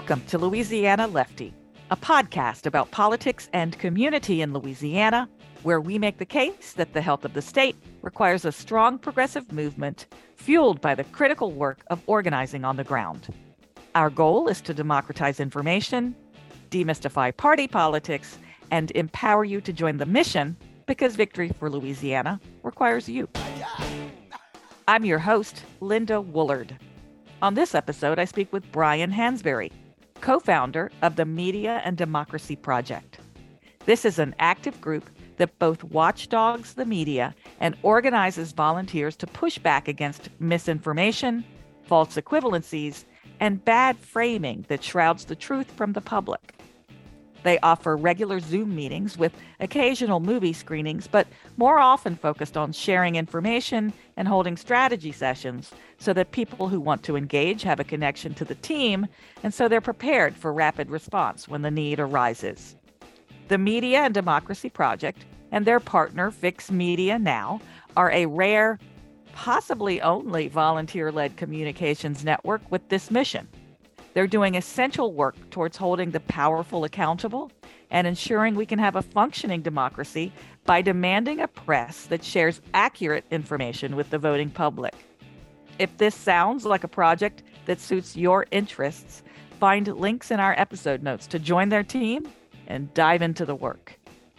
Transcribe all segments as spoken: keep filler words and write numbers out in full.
Welcome to Louisiana Lefty, a podcast about politics and community in Louisiana, where we make the case that the health of the state requires a strong progressive movement fueled by the critical work of organizing on the ground. Our goal is to democratize information, demystify party politics, and empower you to join the mission because victory for Louisiana requires you. I'm your host, Linda Woolard. On this episode, I speak with Brian Hansberry, co-founder of the Media and Democracy Project. This is an active group that both watchdogs the media and organizes volunteers to push back against misinformation, false equivalencies, and bad framing that shrouds the truth from the public. They offer regular Zoom meetings with occasional movie screenings, but more often focused on sharing information and holding strategy sessions so that people who want to engage have a connection to the team, and so they're prepared for rapid response when the need arises. The Media and Democracy Project and their partner, Fix Media Now, are a rare, possibly only volunteer-led communications network with this mission. They're doing essential work towards holding the powerful accountable and ensuring we can have a functioning democracy by demanding a press that shares accurate information with the voting public. If this sounds like a project that suits your interests, find links in our episode notes to join their team and dive into the work.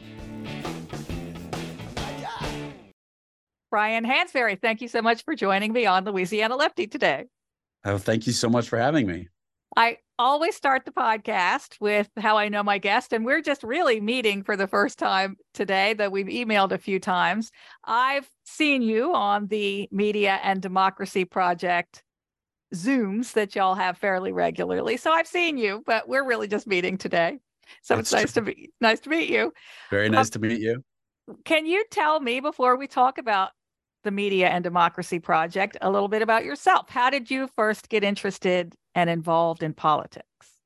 Brian Hansberry, thank you so much for joining me on Louisiana Lefty today. Oh, thank you so much for having me. I always start the podcast with how I know my guest, and we're just really meeting for the first time today, that we've emailed a few times. I've seen you on the Media and Democracy Project Zooms that y'all have fairly regularly. So I've seen you, but we're really just meeting today. So That's it's nice true. to be nice to meet you. Very nice Um, to meet you. Can you tell me, before we talk about the Media and Democracy Project, a little bit about yourself? How did you first get interested and involved in politics?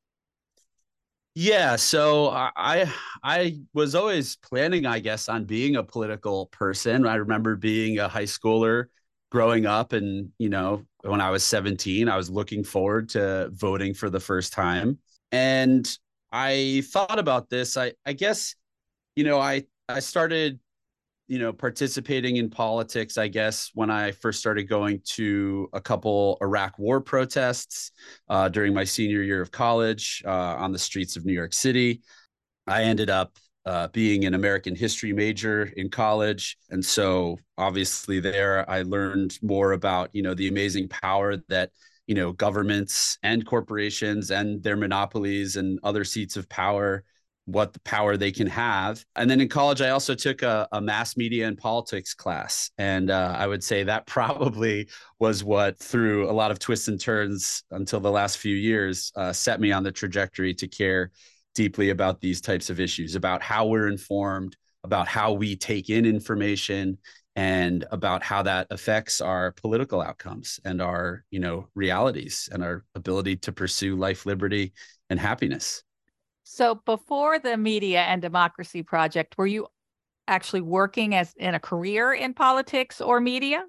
Yeah, so I I was always planning, I guess, on being a political person. I remember being a high schooler growing up, and you know, when I was seventeen, I was looking forward to voting for the first time. And I thought about this. I I guess, you know, I I started you know, participating in politics, I guess, when I first started going to a couple Iraq war protests uh, during my senior year of college uh, on the streets of New York City. I ended up uh, being an American history major in college. And so obviously there I learned more about, you know, the amazing power that, you know, governments and corporations and their monopolies and other seats of power, what the power they can have. And then in college, I also took a, a mass media and politics class. And uh, I would say that probably was what, through a lot of twists and turns until the last few years, uh, set me on the trajectory to care deeply about these types of issues, about how we're informed, about how we take in information, and about how that affects our political outcomes and our, you know, realities and our ability to pursue life, liberty, and happiness. So before the Media and Democracy Project, were you actually working as in a career in politics or media?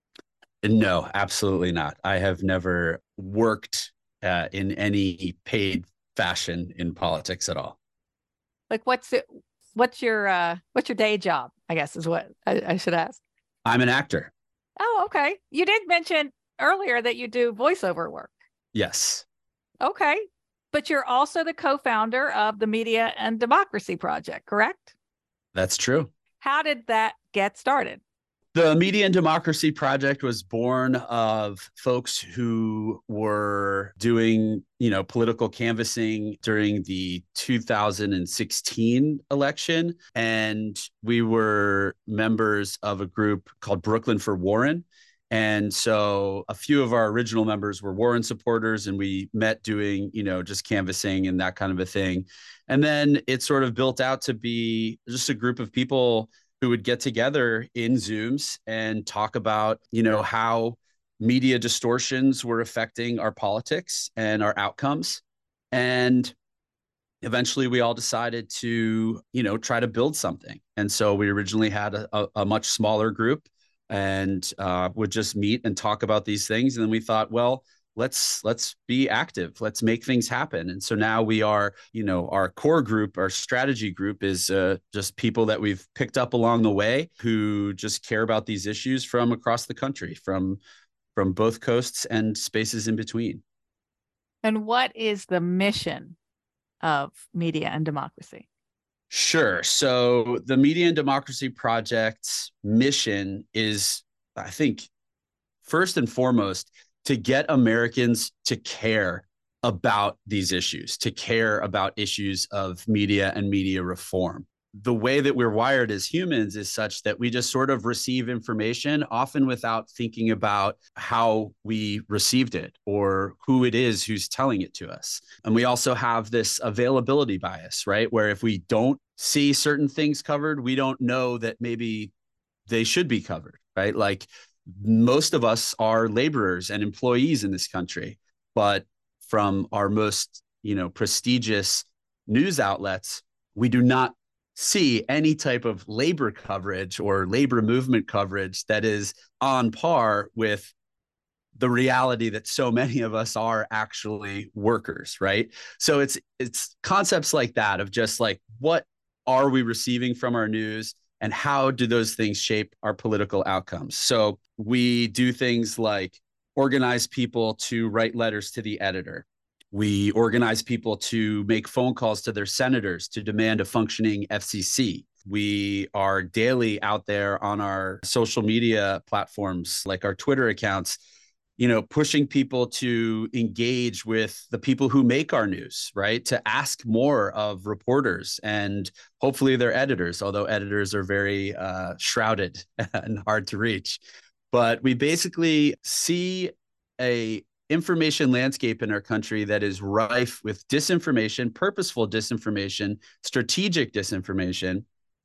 No, absolutely not. I have never worked uh, in any paid fashion in politics at all. Like, what's it? What's your uh, what's your day job? I guess is what I, I should ask. I'm an actor. Oh, okay. You did mention earlier that you do voiceover work. Yes. Okay. But you're also the co-founder of the Media and Democracy Project, correct? That's true. How did that get started? The Media and Democracy Project was born of folks who were doing, you know, political canvassing during the two thousand sixteen election. And we were members of a group called Brooklyn for Warren. And so a few of our original members were Warren supporters, and we met doing, you know, just canvassing and that kind of a thing. And then it sort of built out to be just a group of people who would get together in Zooms and talk about, you know, how media distortions were affecting our politics and our outcomes. And eventually we all decided to, you know, try to build something. And so we originally had a, a, a much smaller group and uh, would just meet and talk about these things. And then we thought, well, let's let's be active, let's make things happen. And so now we are, you know, our core group, our strategy group is uh, just people that we've picked up along the way who just care about these issues from across the country, from from both coasts and spaces in between. And what is the mission of Media and Democracy? Sure. So the Media and Democracy Project's mission is, I think, first and foremost, to get Americans to care about these issues, to care about issues of media and media reform. The way that we're wired as humans is such that we just sort of receive information, often without thinking about how we received it or who it is who's telling it to us. And we also have this availability bias, right? Where if we don't see certain things covered, we don't know that maybe they should be covered, right? Like, most of us are laborers and employees in this country, but from our most, you know, prestigious news outlets, we do not see any type of labor coverage or labor movement coverage that is on par with the reality that so many of us are actually workers, right? So it's it's concepts like that of just like, what are we receiving from our news? And how do those things shape our political outcomes? So we do things like organize people to write letters to the editor. We organize people to make phone calls to their senators to demand a functioning F C C. We are daily out there on our social media platforms, like our Twitter accounts, you know, pushing people to engage with the people who make our news, right? To ask more of reporters and hopefully their editors, although editors are very uh, shrouded and hard to reach. But we basically see a information landscape in our country that is rife with disinformation, purposeful disinformation, strategic disinformation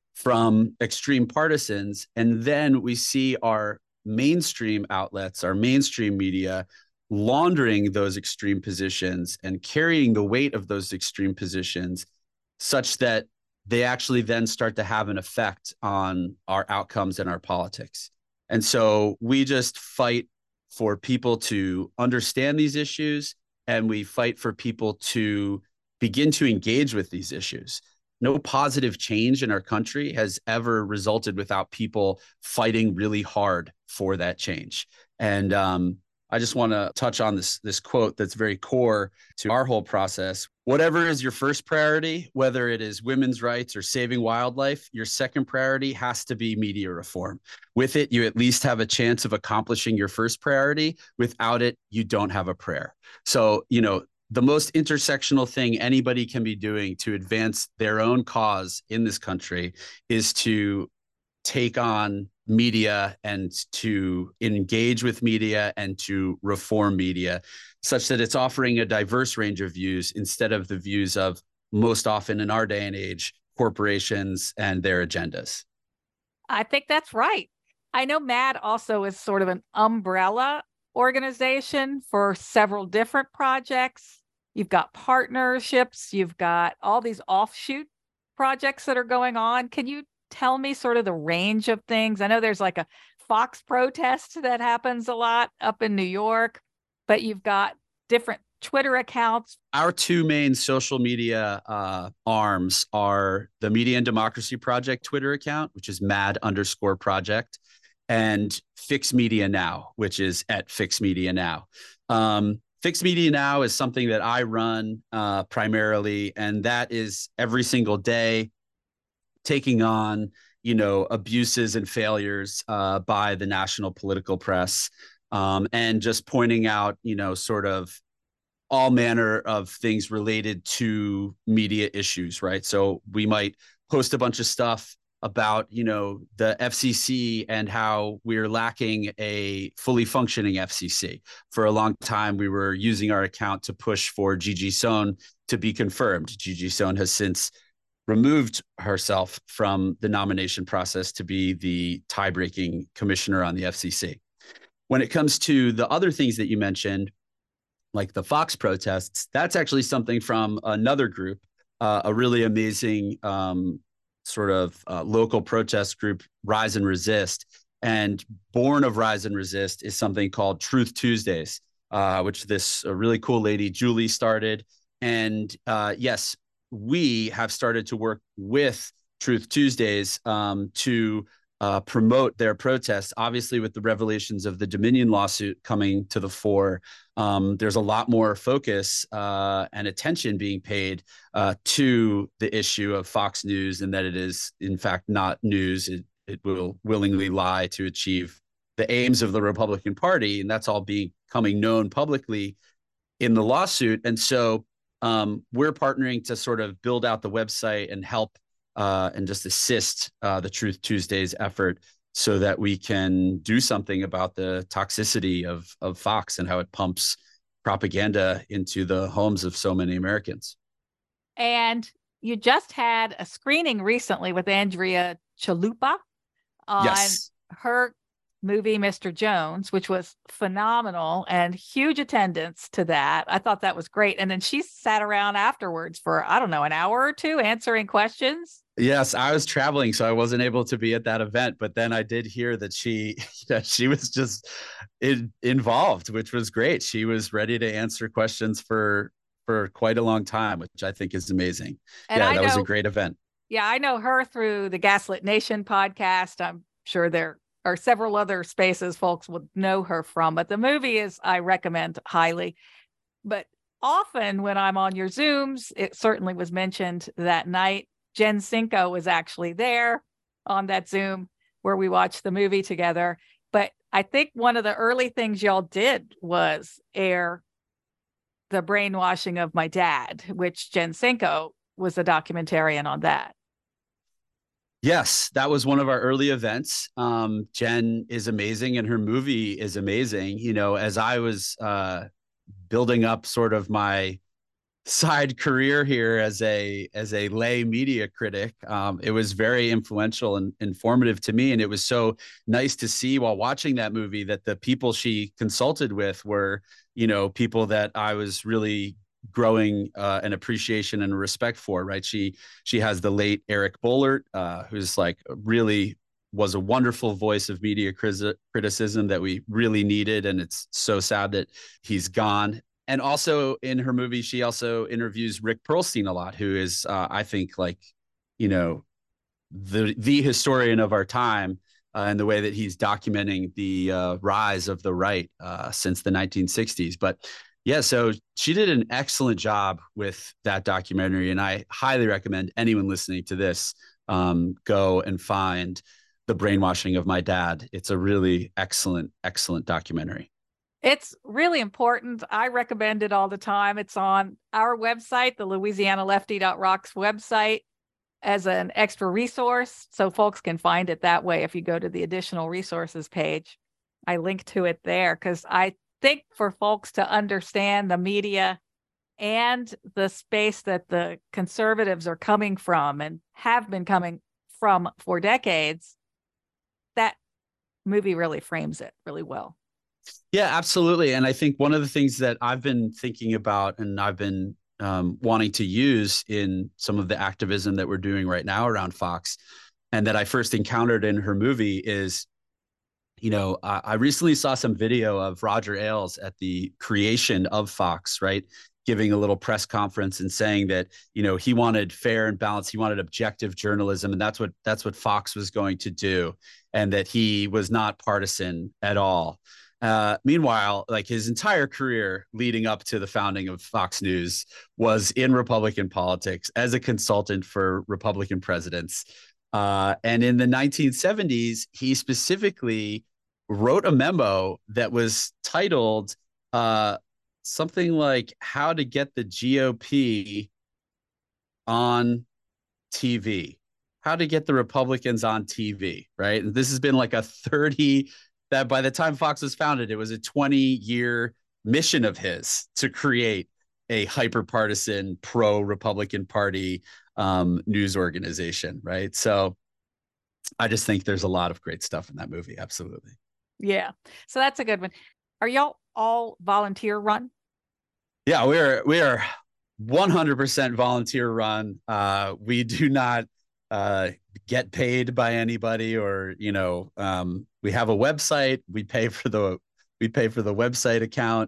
from extreme partisans. And then we see our mainstream outlets, our mainstream media, laundering those extreme positions and carrying the weight of those extreme positions such that they actually then start to have an effect on our outcomes and our politics. And so we just fight for people to understand these issues, and we fight for people to begin to engage with these issues. No positive change in our country has ever resulted without people fighting really hard for that change. And um, I just want to touch on this, this quote that's very core to our whole process. Whatever is your first priority, whether it is women's rights or saving wildlife, your second priority has to be media reform. With it, you at least have a chance of accomplishing your first priority. Without it, you don't have a prayer. So, you know, the most intersectional thing anybody can be doing to advance their own cause in this country is to take on media and to engage with media and to reform media such that it's offering a diverse range of views instead of the views of, most often in our day and age, corporations and their agendas. I think that's right. I know MAD also is sort of an umbrella organization for several different projects. You've got partnerships, you've got all these offshoot projects that are going on. Can you tell me sort of the range of things? I know there's like a Fox protest that happens a lot up in New York, but you've got different Twitter accounts. Our two main social media uh, arms are the Media and Democracy Project Twitter account, which is mad underscore project, and Fix Media Now, which is at Fix Media Now. Um, Fix Media Now is something that I run uh, primarily, and that is every single day taking on, you know, abuses and failures uh, by the national political press, um, and just pointing out, you know, sort of all manner of things related to media issues, right? So we might post a bunch of stuff about, you know, the F C C and how we're lacking a fully functioning F C C. For a long time, we were using our account to push for Gigi Sohn to be confirmed. Gigi Sohn has since removed herself from the nomination process to be the tie-breaking commissioner on the F C C. When it comes to the other things that you mentioned, like the Fox protests, that's actually something from another group, uh, a really amazing um, sort of uh, local protest group, Rise and Resist. And born of Rise and Resist is something called Truth Tuesdays. uh, which this uh, really cool lady, Julie, started. And uh, yes, we have started to work with Truth Tuesdays um, to uh, promote their protests. Obviously, with the revelations of the Dominion lawsuit coming to the fore, um, there's a lot more focus uh, and attention being paid uh, to the issue of Fox News, and that it is, in fact, not news. It, it will willingly lie to achieve the aims of the Republican Party, and that's all becoming known publicly in the lawsuit. And so um, we're partnering to sort of build out the website and help uh, and just assist uh, the Truth Tuesdays effort so that we can do something about the toxicity of, of Fox and how it pumps propaganda into the homes of so many Americans. And you just had a screening recently with Andrea Chalupa on yes. her movie, Mister Jones, which was phenomenal and huge attendance to that. I thought that was great. And then she sat around afterwards for, I don't know, an hour or two answering questions. Yes, I was traveling, so I wasn't able to be at that event. But then I did hear that she, you know, she was just in, involved, which was great. She was ready to answer questions for for quite a long time, which I think is amazing. And yeah, I that know, was a great event. Yeah, I know her through the Gaslit Nation podcast. I'm sure there are several other spaces folks would know her from, but the movie is, I recommend highly. But often when I'm on your Zooms, it certainly was mentioned that night, Jen Cinco was actually there on that Zoom where we watched the movie together. But I think one of the early things y'all did was air The Brainwashing of My Dad, which Jen Cinco was a documentarian on that. Yes, that was one of our early events. Um, Jen is amazing and her movie is amazing. You know, as I was uh, building up sort of my side career here as a as a lay media critic, um, it was very influential and informative to me. And it was so nice to see while watching that movie that the people she consulted with were, you know, people that I was really growing uh, an appreciation and respect for, right? She she has the late Eric Boehlert, uh, who's like really was a wonderful voice of media criticism that we really needed. And it's so sad that he's gone. And also in her movie, she also interviews Rick Perlstein a lot, who is, uh, I think, like, you know, the the historian of our time uh, and the way that he's documenting the uh, rise of the right uh, since the nineteen sixties. But yeah, so she did an excellent job with that documentary, and I highly recommend anyone listening to this um, go and find The Brainwashing of My Dad. It's a really excellent, excellent documentary. It's really important. I recommend it all the time. It's on our website, the Louisiana Lefty dot rocks website, as an extra resource, so folks can find it that way. If you go to the additional resources page, I link to it there because I think for folks to understand the media and the space that the conservatives are coming from and have been coming from for decades, that movie really frames it really well. Yeah, absolutely. And I think one of the things that I've been thinking about and I've been um, wanting to use in some of the activism that we're doing right now around Fox, and that I first encountered in her movie is, you know, I, I recently saw some video of Roger Ailes at the creation of Fox, right? Giving a little press conference and saying that, you know, he wanted fair and balanced, he wanted objective journalism, and that's what that's what Fox was going to do, and that he was not partisan at all. Uh, meanwhile, like his entire career leading up to the founding of Fox News was in Republican politics as a consultant for Republican presidents. Uh, and in the nineteen seventies, he specifically wrote a memo that was titled uh, something like "How to Get the G O P on T V." How to get the Republicans on T V, right? And this has been like a thirty that by the time Fox was founded, it was a twenty year mission of his to create a hyper-partisan pro-Republican Party um, news organization, right? So I just think there's a lot of great stuff in that movie. Absolutely. Yeah. So that's a good one. Are y'all all volunteer run? Yeah, we are. We are one hundred percent volunteer run. Uh, we do not uh, get paid by anybody, or, you know, um, we have a website. We pay for the we pay for the website account.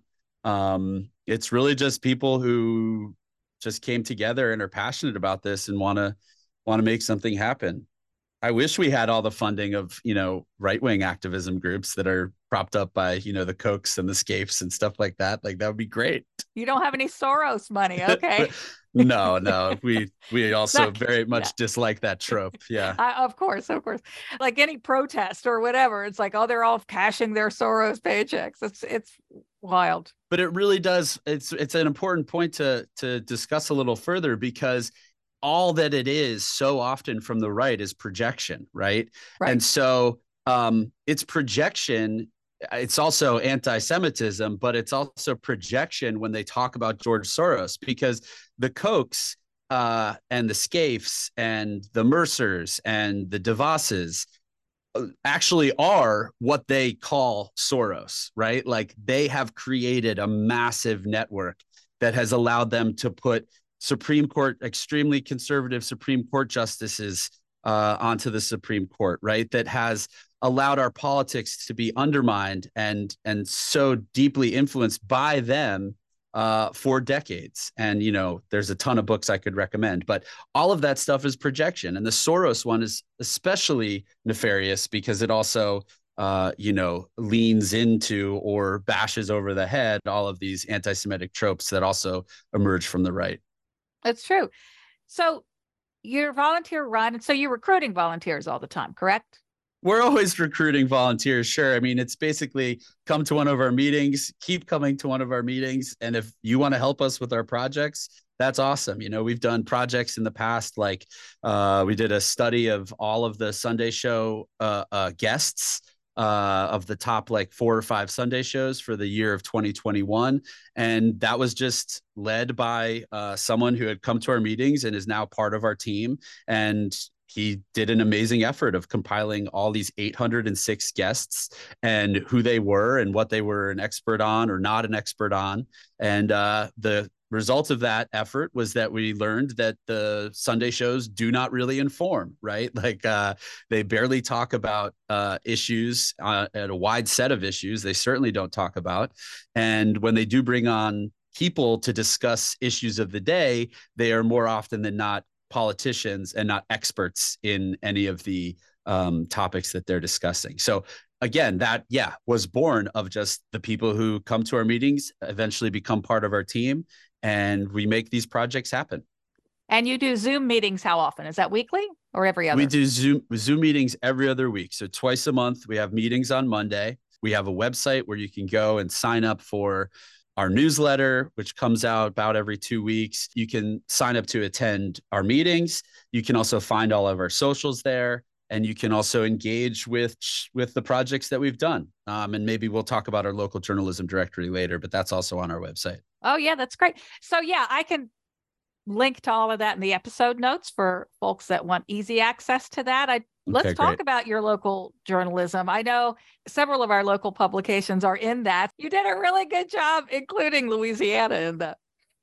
Um, it's really just people who just came together and are passionate about this and want to want to make something happen. I wish we had all the funding of, you know, right-wing activism groups that are propped up by, you know, the Kochs and the Scapes and stuff like that. Like, that would be great. You don't have any Soros money. Okay. no, no. We we also Not, very much yeah. dislike that trope. Yeah. I, of course, of course. Like any protest or whatever, it's like, oh, they're all cashing their Soros paychecks. It's it's wild. But it really does. It's it's an important point to to discuss a little further, because all that it is so often from the right is projection, right? Right. And so um, it's projection. It's also anti-Semitism, but it's also projection when they talk about George Soros, because the Kochs uh, and the Scapes and the Mercers and the DeVosses actually are what they call Soros, right? Like, they have created a massive network that has allowed them to put Supreme Court, extremely conservative Supreme Court justices uh, onto the Supreme Court, right? That has allowed our politics to be undermined and and so deeply influenced by them uh, for decades. And, you know, there's a ton of books I could recommend, but all of that stuff is projection. And the Soros one is especially nefarious because it also, uh, you know, leans into or bashes over the head all of these anti-Semitic tropes that also emerge from the right. That's true. So you're volunteer run, and so you're recruiting volunteers all the time, correct? We're always recruiting volunteers. Sure. I mean, it's basically come to one of our meetings, keep coming to one of our meetings. And if you want to help us with our projects, that's awesome. You know, we've done projects in the past, like uh, we did a study of all of the Sunday show uh, uh, guests uh, of the top like four or five Sunday shows for the year of twenty twenty-one. And that was just led by uh, someone who had come to our meetings and is now part of our team. And he did an amazing effort of compiling all these eight hundred six guests and who they were and what they were an expert on or not an expert on. And uh, the result of that effort was that we learned that the Sunday shows do not really inform, right? Like uh, they barely talk about uh, issues uh, at a wide set of issues. They certainly don't talk about. And when they do bring on people to discuss issues of the day, they are more often than not politicians and not experts in any of the um, topics that they're discussing. So again, that, yeah, was born of just the people who come to our meetings, eventually become part of our team, and we make these projects happen. And you do Zoom meetings how often? Is that weekly or every other? We do Zoom Zoom meetings every other week. So twice a month, we have meetings on Monday. We have a website where you can go and sign up for our newsletter, which comes out about every two weeks. You can sign up to attend our meetings. You can also find all of our socials there. And you can also engage with, with the projects that we've done. Um, and maybe we'll talk about our local journalism directory later, but that's also on our website. Oh, yeah, that's great. So, yeah, I can link to all of that in the episode notes for folks that want easy access to that. I Let's okay, talk great. about your local journalism. I know several of our local publications are in that. You did a really good job including Louisiana in that.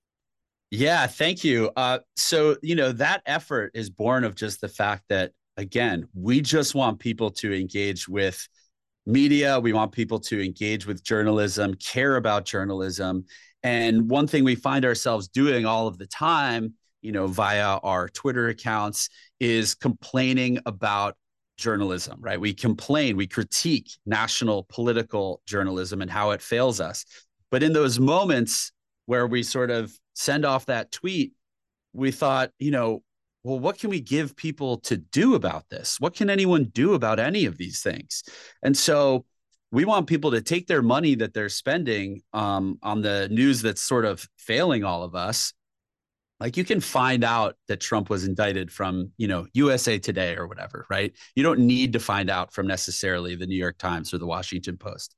Yeah, thank you. Uh, so, you know, that effort is born of just the fact that, again, we just want people to engage with media. We want people to engage with journalism, care about journalism. And one thing we find ourselves doing all of the time, you know, via our Twitter accounts, is complaining about journalism, right? We complain, we critique national political journalism and how it fails us. But in those moments where we sort of send off that tweet, we thought, you know, well, what can we give people to do about this? What can anyone do about any of these things? And so we want people to take their money that they're spending um, on the news that's sort of failing all of us. Like, you can find out that Trump was indicted from, you know, U S A Today or whatever, right? You don't need to find out from necessarily the New York Times or the Washington Post.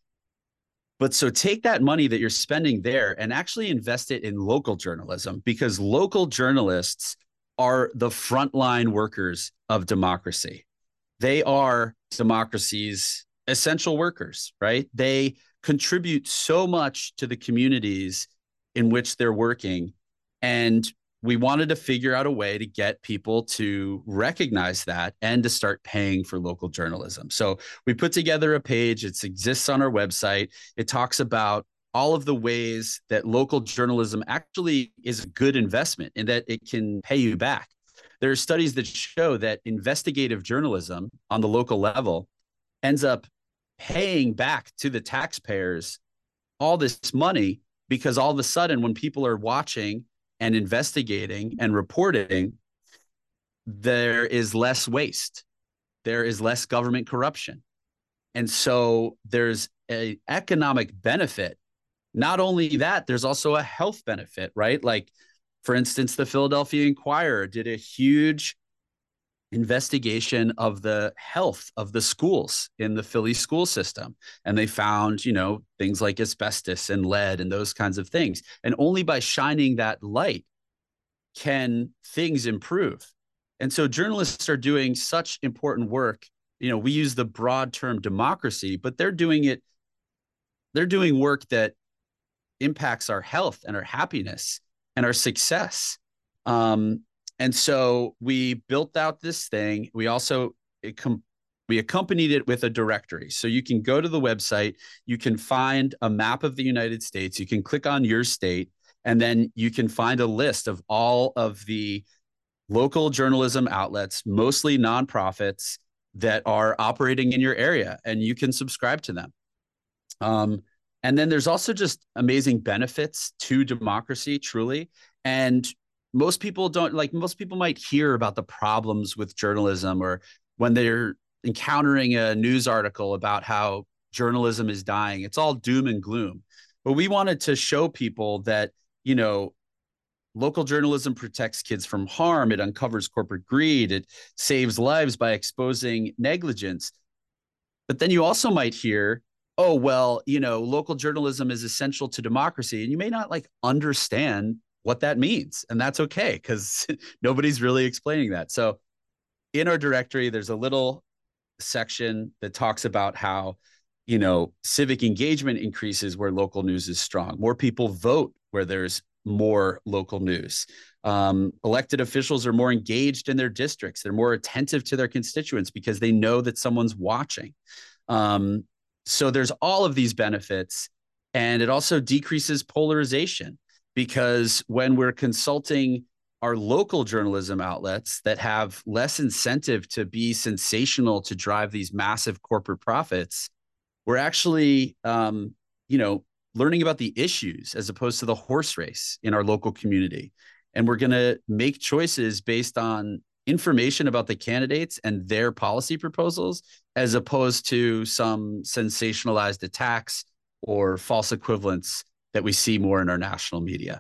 But so take that money that you're spending there and actually invest it in local journalism, because local journalists are the frontline workers of democracy. They are democracy's essential workers, right? They contribute so much to the communities in which they're working. And we wanted to figure out a way to get people to recognize that and to start paying for local journalism. So we put together a page. It exists on our website. It talks about all of the ways that local journalism actually is a good investment and that it can pay you back. There are studies that show that investigative journalism on the local level ends up paying back to the taxpayers all this money, because all of a sudden when people are watching and investigating and reporting, there is less waste. There is less government corruption. And so there's an economic benefit. Not only that, there's also a health benefit, right? Like, for instance, the Philadelphia Inquirer did a huge investigation of the health of the schools in the Philly school system. And they found, you know, things like asbestos and lead and those kinds of things. And only by shining that light can things improve. And so journalists are doing such important work. You know, we use the broad term democracy, but they're doing it, they're doing work that impacts our health and our happiness and our success. Um, and so we built out this thing. We also, it com- we accompanied it with a directory. So you can go to the website, you can find a map of the United States, you can click on your state, and then you can find a list of all of the local journalism outlets, mostly nonprofits, that are operating in your area, and you can subscribe to them. Um, and then there's also just amazing benefits to democracy, truly. And most people don't like, most people might hear about the problems with journalism, or when they're encountering a news article about how journalism is dying, it's all doom and gloom. But we wanted to show people that, you know, local journalism protects kids from harm. It uncovers corporate greed. It saves lives by exposing negligence. But then you also might hear, oh, well, you know, local journalism is essential to democracy. And you may not like understand what that means. And that's okay, because nobody's really explaining that. So in our directory, there's a little section that talks about how, you know, civic engagement increases where local news is strong. More people vote where there's more local news. Um, elected officials are more engaged in their districts. They're more attentive to their constituents because they know that someone's watching. Um, so there's all of these benefits. And it also decreases polarization, because when we're consulting our local journalism outlets that have less incentive to be sensational to drive these massive corporate profits, we're actually, um, you know, learning about the issues as opposed to the horse race in our local community. And we're going to make choices based on information about the candidates and their policy proposals, as opposed to some sensationalized attacks or false equivalents that we see more in our national media.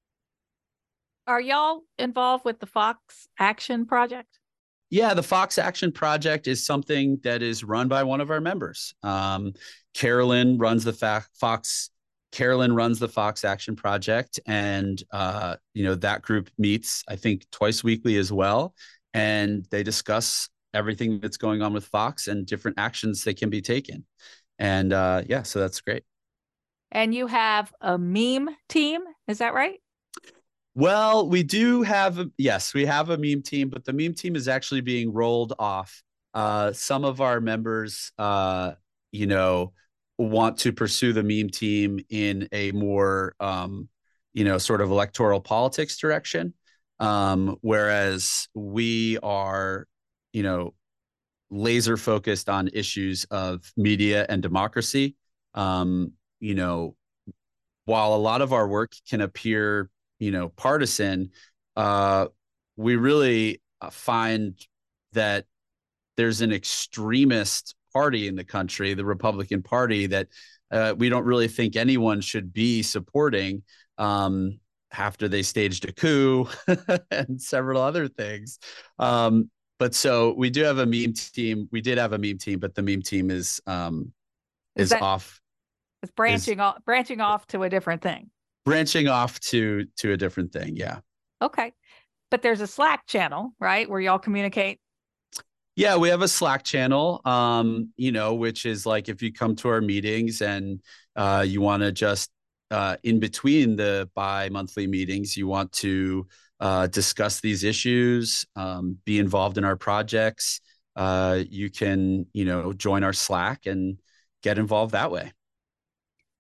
Are y'all involved with the Fox Action Project? Yeah, the Fox Action Project is something that is run by one of our members. Um, Carolyn runs the fa- Fox Carolyn runs the Fox Action Project, and uh, you know, that group meets, I think, twice weekly as well, and they discuss everything that's going on with Fox and different actions that can be taken. And uh, yeah, so that's great. And you have a meme team, is that right? Well, we do have, a, yes, we have a meme team, but the meme team is actually being rolled off. Uh, some of our members, uh, you know, want to pursue the meme team in a more, um, you know, sort of electoral politics direction. Um, whereas we are, you know, laser focused on issues of media and democracy. Um, you know, while a lot of our work can appear, you know, partisan, uh, we really find that there's an extremist party in the country, the Republican Party, that uh, we don't really think anyone should be supporting um, after they staged a coup and several other things. Um, but so we do have a meme team. We did have a meme team, but the meme team is um, is, is that, off. It's branching is, off, branching off to a different thing. Branching off to to a different thing, yeah. Okay, but there's a Slack channel, right, where y'all communicate? Yeah, we have a Slack channel, um, you know, which is like if you come to our meetings and uh, you want to just uh, in between the bi-monthly meetings, you want to uh, discuss these issues, um, be involved in our projects, uh, you can, you know, join our Slack and get involved that way.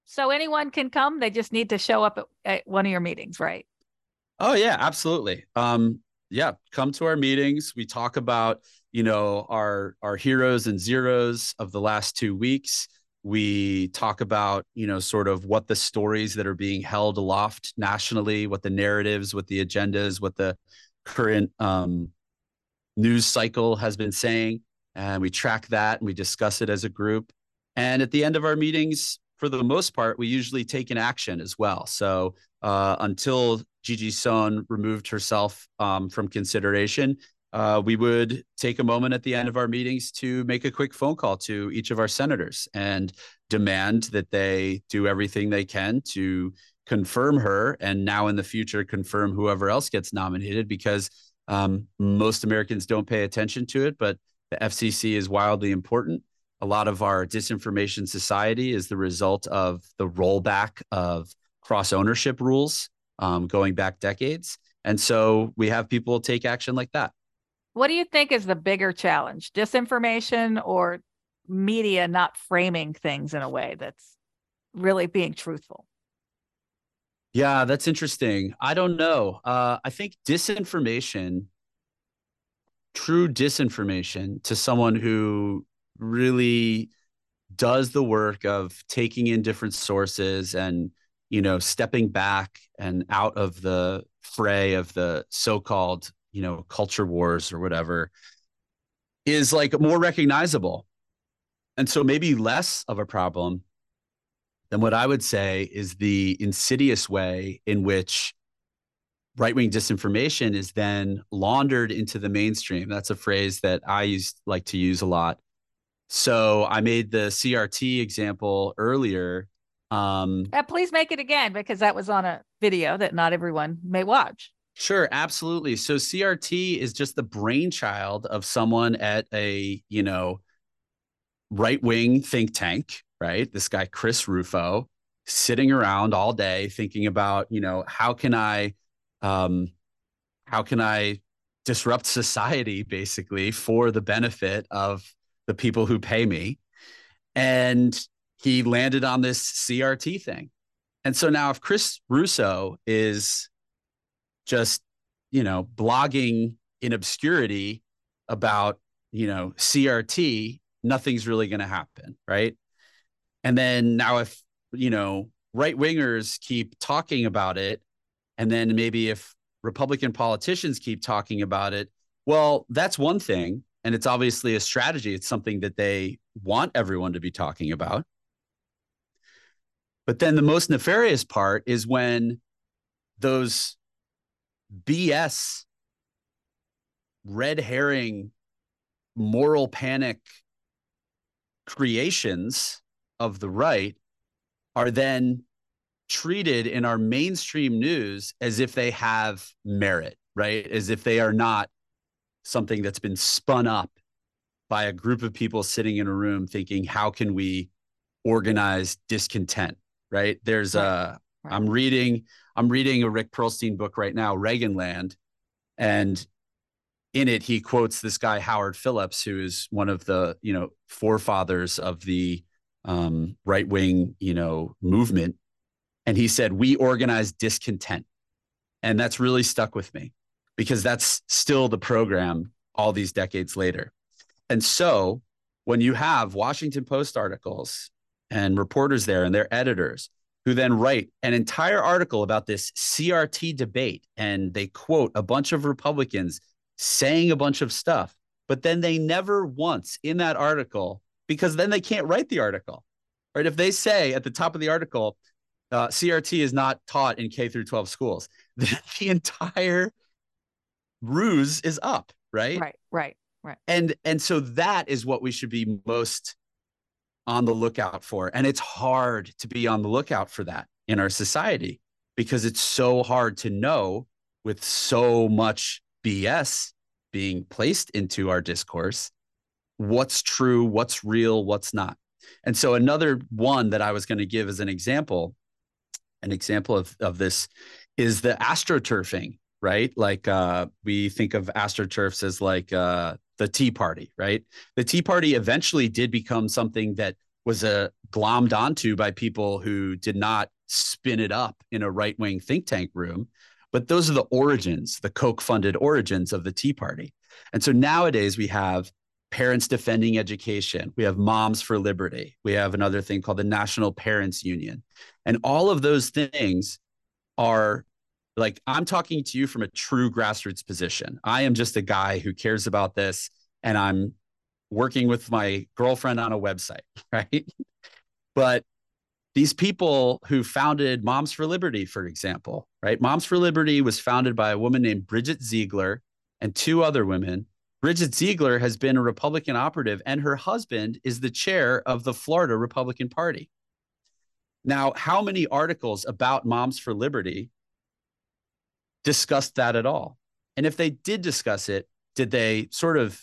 So anyone can come. They just need to show up at, at one of your meetings, right? Oh yeah, absolutely. Um, yeah, come to our meetings. We talk about, you know, our our heroes and zeros of the last two weeks. We talk about, you know, sort of what the stories that are being held aloft nationally, what the narratives, what the agendas, what the current um, news cycle has been saying. And we track that and we discuss it as a group. And at the end of our meetings, for the most part, we usually take an action as well. So uh, until Gigi Sohn removed herself um, from consideration, uh, we would take a moment at the end of our meetings to make a quick phone call to each of our senators and demand that they do everything they can to confirm her and now in the future confirm whoever else gets nominated, because um, most Americans don't pay attention to it, but the F C C is wildly important. A lot of our disinformation society is the result of the rollback of cross ownership rules um, going back decades. And so we have people take action like that. What do you think is the bigger challenge, disinformation or media not framing things in a way that's really being truthful? Yeah, that's interesting. I don't know. Uh, I think disinformation, true disinformation to someone who really does the work of taking in different sources and, you know, stepping back and out of the fray of the so-called, you know, culture wars or whatever, is like more recognizable. And so maybe less of a problem than what I would say is the insidious way in which right-wing disinformation is then laundered into the mainstream. That's a phrase that I used like to use a lot. So I made the C R T example earlier. Um, Uh, please make it again, because that was on a video that not everyone may watch. Sure, absolutely. So C R T is just the brainchild of someone at a, you know, right-wing think tank, right? This guy, Chris Rufo, sitting around all day thinking about, you know, how can I, um, how can I disrupt society basically for the benefit of the people who pay me? And he landed on this C R T thing. And so now if Chris Russo is just, you know, blogging in obscurity about, you know, C R T, nothing's really going to happen, right? And then now if, you know, right wingers keep talking about it, and then maybe if Republican politicians keep talking about it, well, that's one thing. And it's obviously a strategy. It's something that they want everyone to be talking about. But then the most nefarious part is when those B S, red herring, moral panic creations of the right are then treated in our mainstream news as if they have merit, right? As if they are not something that's been spun up by a group of people sitting in a room thinking, how can we organize discontent, right? There's right. a, right. I'm reading, I'm reading a Rick Perlstein book right now, Reaganland. And in it, he quotes this guy, Howard Phillips, who is one of the, you know, forefathers of the um, right-wing, you know, movement. And he said, we organize discontent. And that's really stuck with me because that's still the program all these decades later. And so when you have Washington Post articles and reporters there and their editors who then write an entire article about this C R T debate, and they quote a bunch of Republicans saying a bunch of stuff, but then they never once in that article, because then they can't write the article, right? If they say at the top of the article, uh, C R T is not taught in K through twelve schools, then the entire ruse is up, right? Right, right, right. And, and so that is what we should be most on the lookout for. And it's hard to be on the lookout for that in our society because it's so hard to know with so much B S being placed into our discourse, what's true, what's real, what's not. And so another one that I was going to give as an example, an example of, of this is the astroturfing, right? Like uh, we think of astroturfs as like uh, the Tea Party, right? The Tea Party eventually did become something that was uh, glommed onto by people who did not spin it up in a right-wing think tank room. But those are the origins, the Koch-funded origins of the Tea Party. And so nowadays we have Parents Defending Education. We have Moms for Liberty. We have another thing called the National Parents Union. And all of those things are like, I'm talking to you from a true grassroots position. I am just a guy who cares about this, and I'm working with my girlfriend on a website, right? But these people who founded Moms for Liberty, for example, right? Moms for Liberty was founded by a woman named Bridget Ziegler and two other women. Bridget Ziegler has been a Republican operative, and her husband is the chair of the Florida Republican Party. Now, how many articles about Moms for Liberty discussed that at all? And if they did discuss it, did they sort of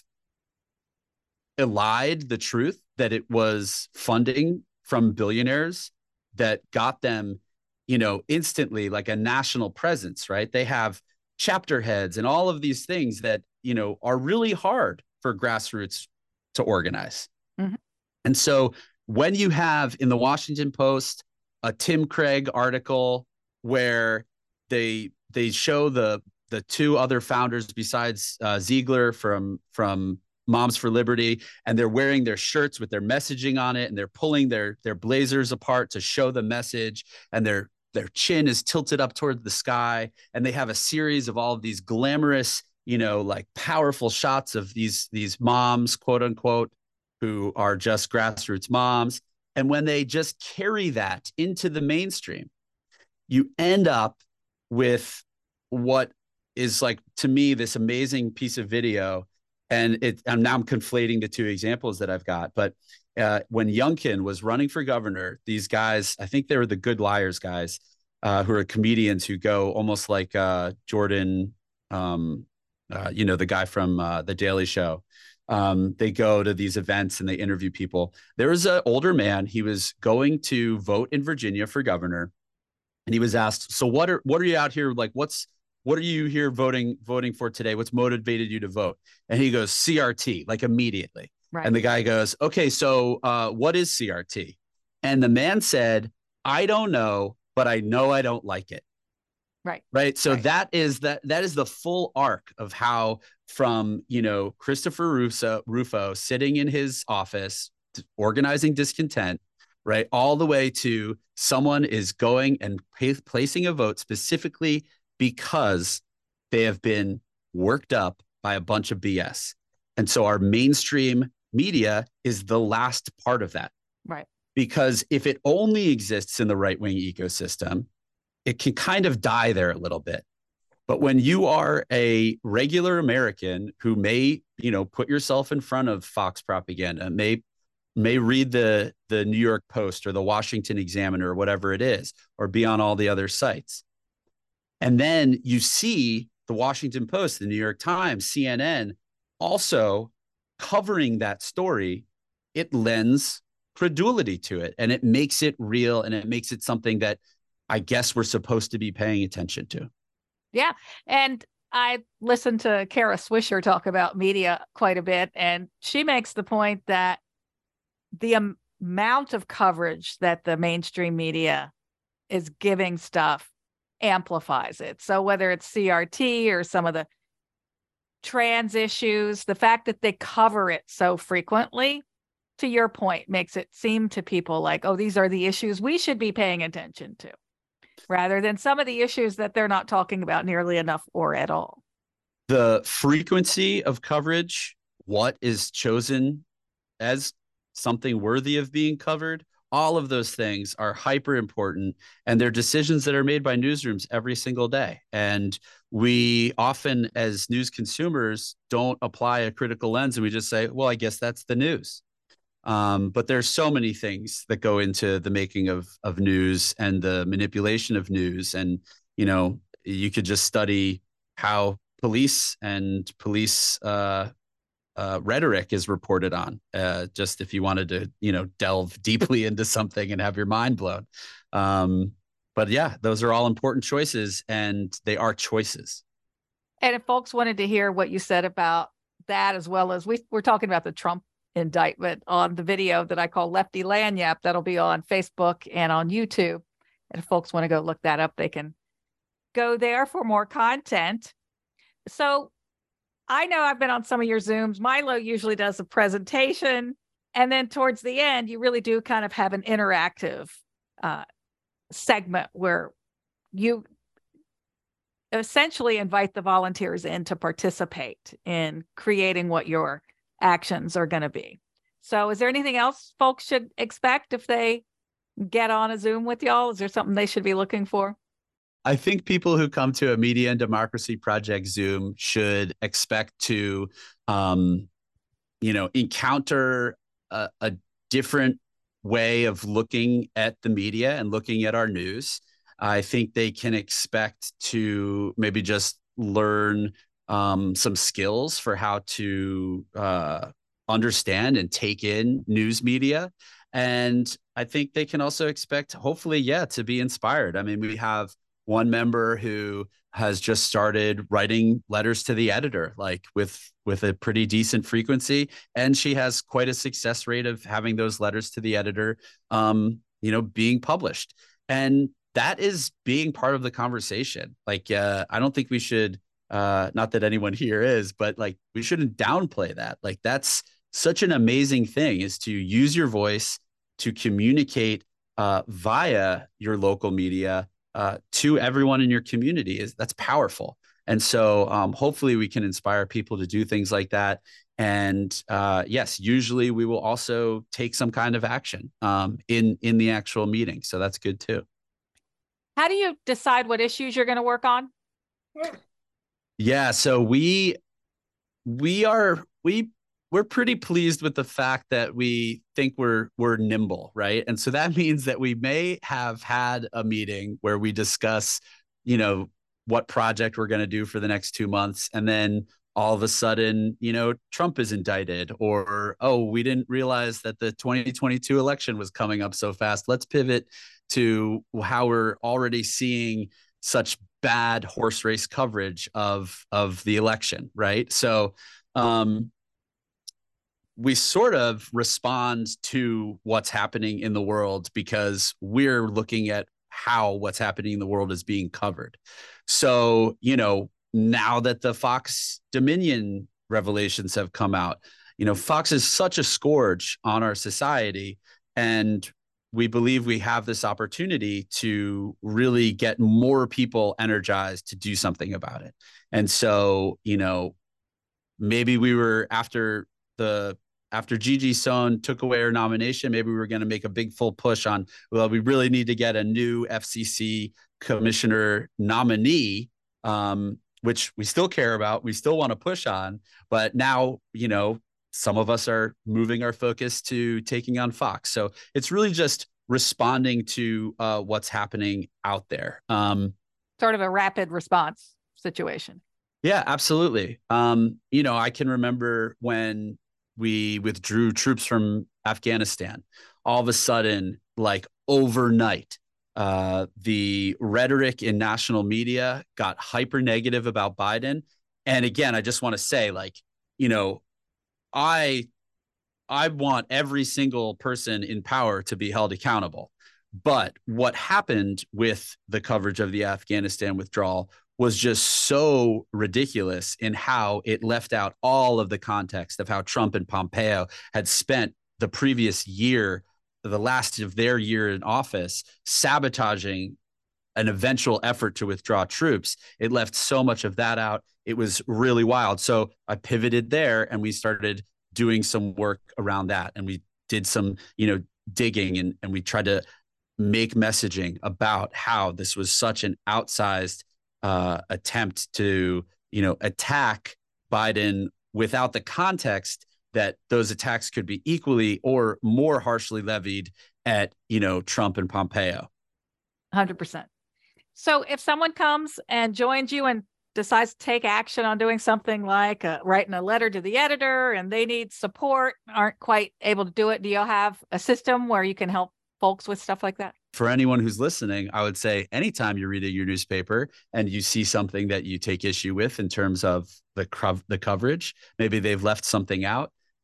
elide the truth that it was funding from billionaires that got them, you know, instantly like a national presence, right? They have chapter heads and all of these things that, you know, are really hard for grassroots to organize. Mm-hmm. And so when you have in the Washington Post a Tim Craig article where they they show the the two other founders besides uh, Ziegler from from Moms for Liberty, and they're wearing their shirts with their messaging on it, and they're pulling their their blazers apart to show the message, and their their chin is tilted up toward the sky, and they have a series of all of these glamorous, you know, like powerful shots of these these moms, quote unquote, who are just grassroots moms. And when they just carry that into the mainstream, you end up with what is like, to me, this amazing piece of video. And it, I'm now I'm conflating the two examples that I've got. But uh, when Youngkin was running for governor, these guys, I think they were the Good Liars guys, uh, who are comedians who go almost like uh, Jordan, um, uh, you know, the guy from uh, The Daily Show. Um, they go to these events and they interview people. There was an older man. He was going to vote in Virginia for governor. And he was asked, so what are what are you out here like? What's What are you here voting voting for today? What's motivated you to vote? And he goes, C R T, like immediately. Right. And the guy goes, okay, so uh, what is C R T? And the man said, I don't know, but I know I don't like it. Right. Right. So right. that is that that is the full arc of how, from, you know, Christopher Rufo, Rufo sitting in his office, organizing discontent, right, all the way to someone is going and pay, placing a vote specifically because they have been worked up by a bunch of B S. And so our mainstream media is the last part of that. Right. Because if it only exists in the right-wing ecosystem, it can kind of die there a little bit. But when you are a regular American who may, you know, put yourself in front of Fox propaganda, may may read the, the New York Post or the Washington Examiner or whatever it is, or be on all the other sites. And then you see the Washington Post, the New York Times, C N N also covering that story. It lends credulity to it, and it makes it real, and it makes it something that I guess we're supposed to be paying attention to. Yeah. And I listened to Kara Swisher talk about media quite a bit, and she makes the point that the um, amount of coverage that the mainstream media is giving stuff amplifies it. So whether it's C R T or some of the trans issues, the fact that they cover it so frequently, to your point, makes it seem to people like, oh, these are the issues we should be paying attention to, rather than some of the issues that they're not talking about nearly enough or at all. The frequency of coverage, what is chosen as something worthy of being covered, all of those things are hyper important, and they're decisions that are made by newsrooms every single day. And we often, as news consumers, don't apply a critical lens, and we just say, well, I guess that's the news. Um, but there's so many things that go into the making of of news and the manipulation of news. And, you know, you could just study how police and police uh, uh, rhetoric is reported on, uh, just if you wanted to, you know, delve deeply into something and have your mind blown. Um, but yeah, those are all important choices, and they are choices. And if folks wanted to hear what you said about that, as well as we we're talking about the Trump indictment on the video that I call Lefty Lagniappe. That'll be on Facebook and on YouTube. And if folks want to go look that up, they can go there for more content. So I know I've been on some of your Zooms. Milo usually does a presentation. And then towards the end, you really do kind of have an interactive uh, segment where you essentially invite the volunteers in to participate in creating what your actions are going to be. So is there anything else folks should expect if they get on a Zoom with y'all? Is there something they should be looking for? I think people who come to a Media and Democracy Project Zoom should expect to, um, you know, encounter a, a different way of looking at the media and looking at our news. I think they can expect to maybe just learn um, some skills for how to uh, understand and take in news media. And I think they can also expect, hopefully, yeah, to be inspired. I mean, we have one member who has just started writing letters to the editor, like with with a pretty decent frequency, and she has quite a success rate of having those letters to the editor, um, you know, being published. And that is being part of the conversation. Like, uh, I don't think we should, uh, not that anyone here is, but like, we shouldn't downplay that. Like, that's such an amazing thing, is to use your voice to communicate uh, via your local media uh, to everyone in your community. Is that's powerful. And so um, hopefully we can inspire people to do things like that. And uh, yes, usually we will also take some kind of action um, in, in the actual meeting. So that's good too. How do you decide what issues you're going to work on? Yeah, so we we are we we're pretty pleased with the fact that we think we're we're nimble, right? And so that means that we may have had a meeting where we discuss, you know, what project we're going to do for the next two months, and then all of a sudden, you know, Trump is indicted, or oh, we didn't realize that the twenty twenty-two election was coming up so fast. Let's pivot to how we're already seeing such bad horse race coverage of of the election, right? So um, we sort of respond to what's happening in the world because we're looking at how what's happening in the world is being covered. So, you know, now that the Fox Dominion revelations have come out, you know, Fox is such a scourge on our society, and we believe we have this opportunity to really get more people energized to do something about it. And so, you know, maybe we were after the after Gigi Sohn took away her nomination, maybe we were going to make a big full push on, well, we really need to get a new F C C commissioner nominee, um, which we still care about. We still want to push on. But now, you know, some of us are moving our focus to taking on Fox. So it's really just responding to uh, what's happening out there. Um, sort of a rapid response situation. Yeah, absolutely. Um, you know, I can remember when we withdrew troops from Afghanistan, all of a sudden, like overnight, uh, the rhetoric in national media got hyper negative about Biden. And again, I just want to say, like, you know, I I want every single person in power to be held accountable. But what happened with the coverage of the Afghanistan withdrawal was just so ridiculous in how it left out all of the context of how Trump and Pompeo had spent the previous year, the last of their year in office, sabotaging an eventual effort to withdraw troops. It left so much of that out. It was really wild. So I pivoted there and we started doing some work around that. And we did some, you know, digging and, and we tried to make messaging about how this was such an outsized uh, attempt to, you know, attack Biden without the context that those attacks could be equally or more harshly levied at, you know, Trump and Pompeo. one hundred percent. So if someone comes and joins you and decides to take action on doing something like uh, writing a letter to the editor and they need support, aren't quite able to do it, do you have a system where you can help folks with stuff like that? For anyone who's listening, I would say anytime you're reading your newspaper and you see something that you take issue with in terms of the, the coverage, maybe they've left something out,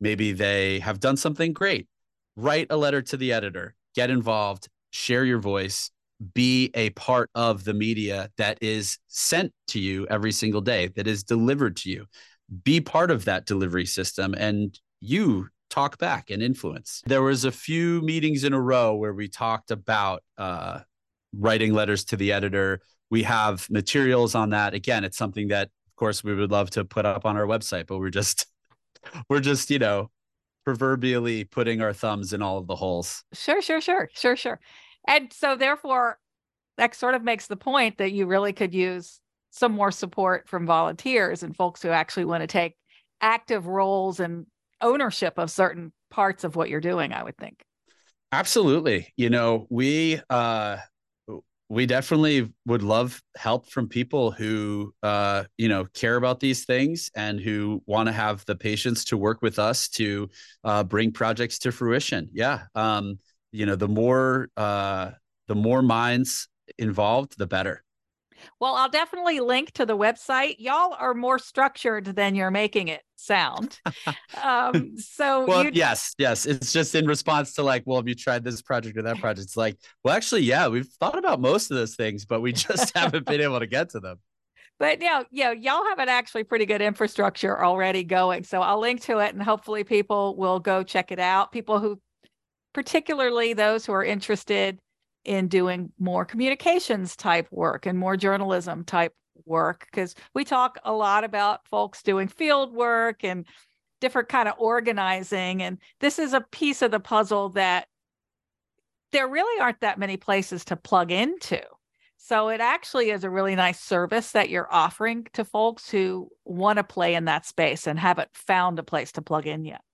maybe they have done something great. Write a letter to the editor, get involved, share your voice, be a part of the media that is sent to you every single day, that is delivered to you. Be part of that delivery system, and you talk back and influence. There was a few meetings in a row where we talked about uh, writing letters to the editor. We have materials on that. Again, it's something that, of course, we would love to put up on our website, but we're just, we're just, you know, proverbially putting our thumbs in all of the holes. Sure, sure, sure, sure, sure. And so therefore, that sort of makes the point that you really could use some more support from volunteers and folks who actually want to take active roles and ownership of certain parts of what you're doing, I would think. Absolutely. You know, we uh we definitely would love help from people who uh you know care about these things and who want to have the patience to work with us to uh bring projects to fruition. Yeah. Um you know, the more uh the more minds involved, the better. Well, I'll definitely link to the website. Y'all are more structured than you're making it sound. Um, so Well, you yes, yes. It's just in response to like, well, have you tried this project or that project? It's like, well, actually, yeah, we've thought about most of those things, but we just haven't been able to get to them. But yeah, yeah, y'all have an actually pretty good infrastructure already going. So I'll link to it and hopefully people will go check it out. People who, particularly those who are interested in doing more communications type work and more journalism type work, because we talk a lot about folks doing field work and different kind of organizing. And this is a piece of the puzzle that there really aren't that many places to plug into. So it actually is a really nice service that you're offering to folks who want to play in that space and haven't found a place to plug in yet.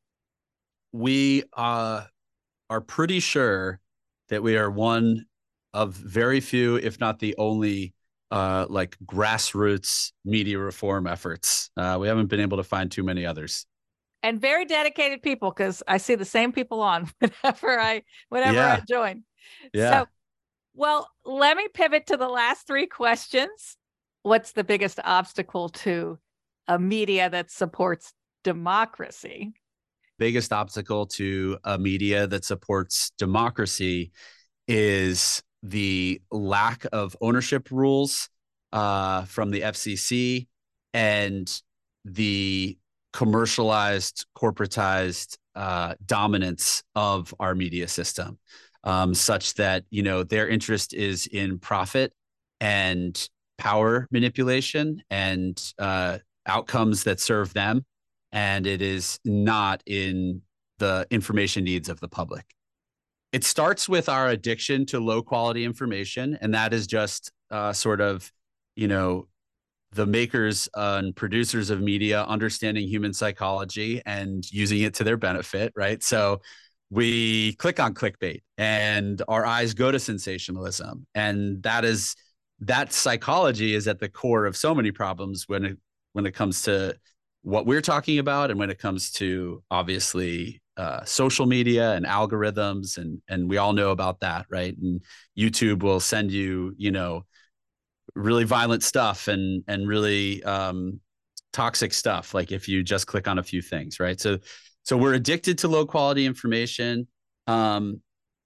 We uh, are pretty sure that we are one of very few, if not the only, uh, like grassroots media reform efforts. Uh, we haven't been able to find too many others. And very dedicated people, because I see the same people on whenever I whenever Yeah. I join. Yeah. So, well, let me pivot to the last three questions. What's the biggest obstacle to a media that supports democracy? Biggest obstacle to a media that supports democracy is the lack of ownership rules uh, from the F C C and the commercialized, corporatized uh, dominance of our media system, um, such that, you know, their interest is in profit and power manipulation and uh, outcomes that serve them. And it is not in the information needs of the public. It starts with our addiction to low quality information. And that is just uh, sort of, you know, the makers and producers of media understanding human psychology and using it to their benefit, right? So we click on clickbait and our eyes go to sensationalism. And that is, that psychology is at the core of so many problems when it, when it comes to what we're talking about and when it comes to obviously uh, social media and algorithms, and and we all know about that, right? And YouTube will send you, you know, really violent stuff and and really um, toxic stuff, like if you just click on a few things, right? So so we're addicted to low quality information, um,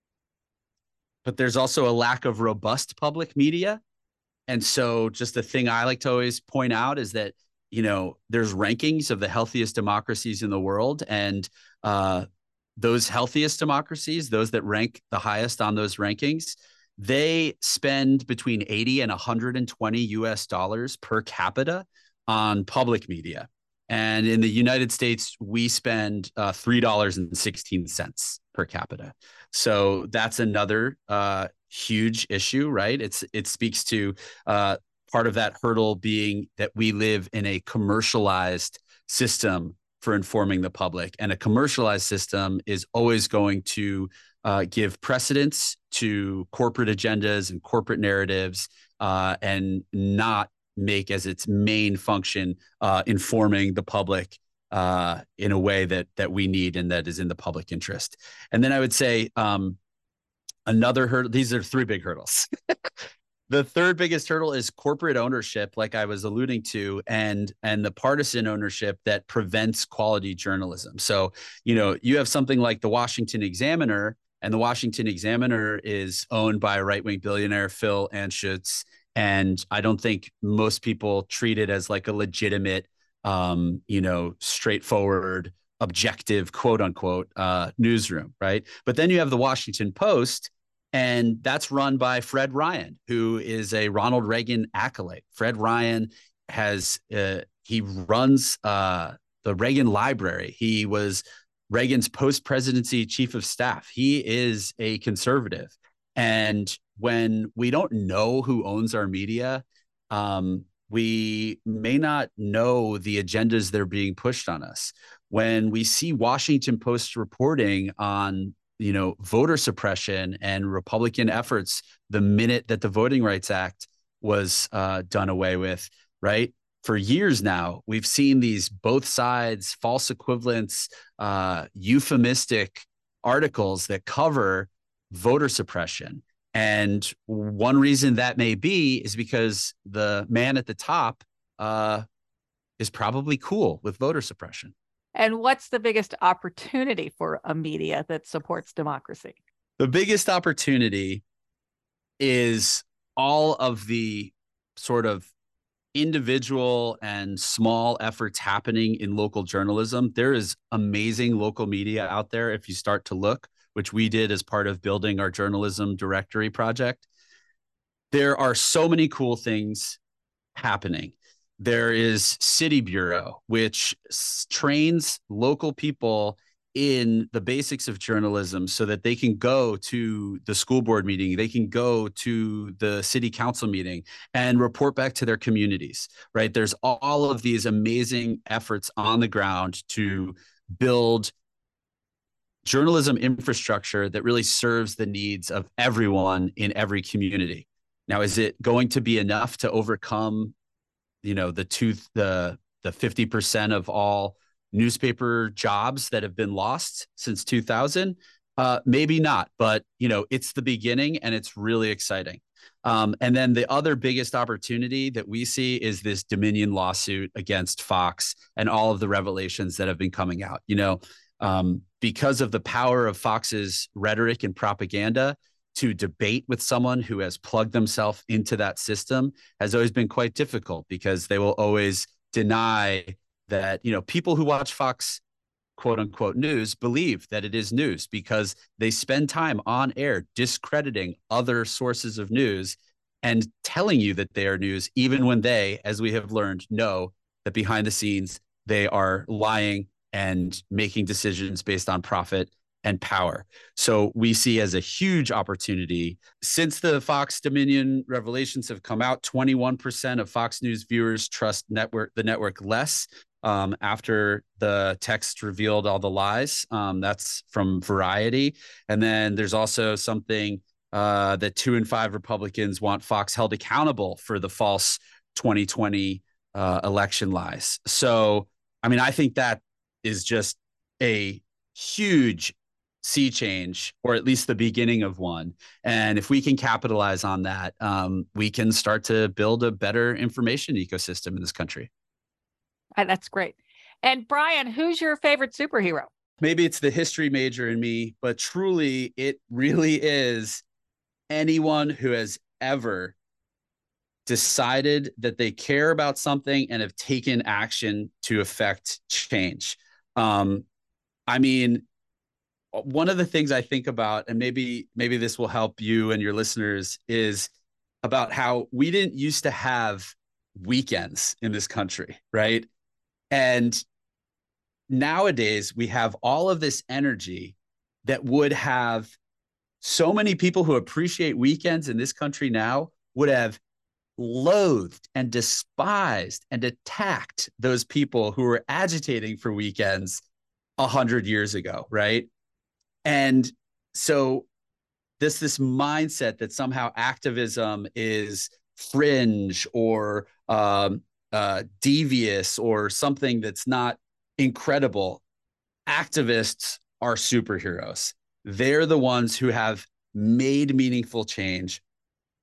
but there's also a lack of robust public media. And so just the thing I like to always point out is that, you know, there's rankings of the healthiest democracies in the world. And uh, those healthiest democracies, those that rank the highest on those rankings, they spend between eighty and one hundred twenty U S dollars per capita on public media. And in the United States, we spend uh, three dollars and sixteen cents per capita. So that's another uh, huge issue, right? It's it speaks to uh, part of that hurdle being that we live in a commercialized system for informing the public, and a commercialized system is always going to uh, give precedence to corporate agendas and corporate narratives, uh, and not make as its main function uh, informing the public uh, in a way that that we need and that is in the public interest. And then I would say um, another hurdle. These are three big hurdles. the third biggest hurdle is corporate ownership, like I was alluding to, and and the partisan ownership that prevents quality journalism. So, you know, you have something like the Washington Examiner, and the Washington Examiner is owned by a right-wing billionaire, Phil Anschutz. And I don't think most people treat it as like a legitimate, um, you know, straightforward, objective, quote unquote, uh, newsroom, right? But then you have the Washington Post, and that's run by Fred Ryan, who is a Ronald Reagan acolyte. Fred Ryan has, uh, he runs uh, the Reagan Library. He was Reagan's post-presidency chief of staff. He is a conservative. And when we don't know who owns our media, um, we may not know the agendas that are being pushed on us. When we see Washington Post reporting on, you know, voter suppression and Republican efforts the minute that the Voting Rights Act was uh, done away with, right? For years now, we've seen these both sides, false equivalents, uh, euphemistic articles that cover voter suppression. And one reason that may be is because the man at the top uh, is probably cool with voter suppression. And what's the biggest opportunity for a media that supports democracy? The biggest opportunity is all of the sort of individual and small efforts happening in local journalism. There is amazing local media out there if you start to look, which we did as part of building our journalism directory project. There are so many cool things happening. There is City Bureau, which s- trains local people in the basics of journalism so that they can go to the school board meeting, they can go to the city council meeting and report back to their communities, right? There's all of these amazing efforts on the ground to build journalism infrastructure that really serves the needs of everyone in every community. Now, is it going to be enough to overcome, you know, the two, the the fifty percent of all newspaper jobs that have been lost since two thousand? Uh, maybe not, but you know, it's the beginning, and it's really exciting. Um, and then the other biggest opportunity that we see is this Dominion lawsuit against Fox and all of the revelations that have been coming out. You know, um, because of the power of Fox's rhetoric and propaganda, to debate with someone who has plugged themselves into that system has always been quite difficult, because they will always deny that, you know, people who watch Fox, quote unquote, news believe that it is news, because they spend time on air discrediting other sources of news and telling you that they are news, even when they, as we have learned, know that behind the scenes they are lying and making decisions based on profit and power. So we see as a huge opportunity. Since the Fox Dominion revelations have come out, twenty-one percent of Fox News viewers trust network the network less um, after the text revealed all the lies. Um, that's from Variety. And then there's also something uh, that two in five Republicans want Fox held accountable for the false twenty twenty uh, election lies. So, I mean, I think that is just a huge sea change, or at least the beginning of one. And if we can capitalize on that, um, we can start to build a better information ecosystem in this country. Uh, That's great. And Brian, who's your favorite superhero? Maybe it's the history major in me, but truly it really is anyone who has ever decided that they care about something and have taken action to affect change. Um, I mean, one of the things I think about, and maybe maybe this will help you and your listeners, is about how we didn't used to have weekends in this country, right? And nowadays we have all of this energy that would have so many people who appreciate weekends in this country now would have loathed and despised and attacked those people who were agitating for weekends a hundred years ago, right? And so this this mindset that somehow activism is fringe or um, uh, devious or something that's not incredible. Activists are superheroes. They're the ones who have made meaningful change,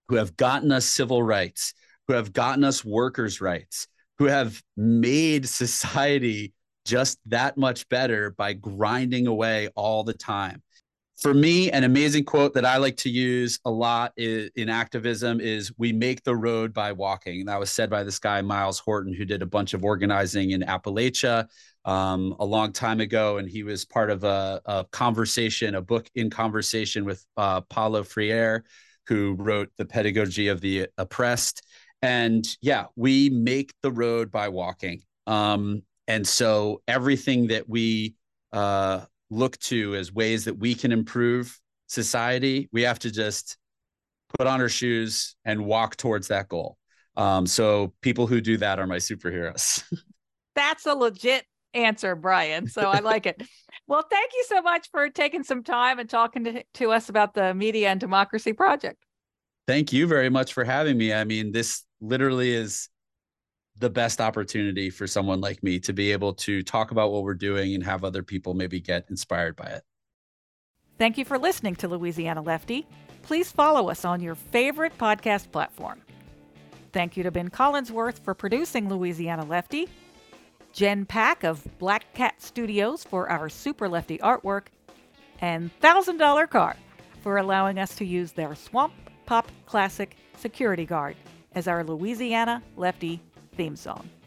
who have gotten us civil rights, who have gotten us workers' rights, who have made society just that much better by grinding away all the time. For me, an amazing quote that I like to use a lot in activism is, "We make the road by walking." And that was said by this guy, Miles Horton, who did a bunch of organizing in Appalachia um, a long time ago. And he was part of a, a conversation, a book in conversation with uh, Paulo Freire, who wrote The Pedagogy of the Oppressed. And yeah, we make the road by walking. Um, and so everything that we uh, look to as ways that we can improve society, we have to just put on our shoes and walk towards that goal. Um, so people who do that are my superheroes. That's a legit answer, Brian. So I like it. Well, thank you so much for taking some time and talking to, to us about the Media and Democracy Project. Thank you very much for having me. I mean, this literally is the best opportunity for someone like me to be able to talk about what we're doing and have other people maybe get inspired by it. Thank you for listening to Louisiana Lefty. Please follow us on your favorite podcast platform. Thank you to Ben Collinsworth for producing Louisiana Lefty, Jen Pack of Black Cat Studios for our Super Lefty artwork, and one thousand dollar Car for allowing us to use their Swamp Pop Classic Security Guard as our Louisiana Lefty theme song.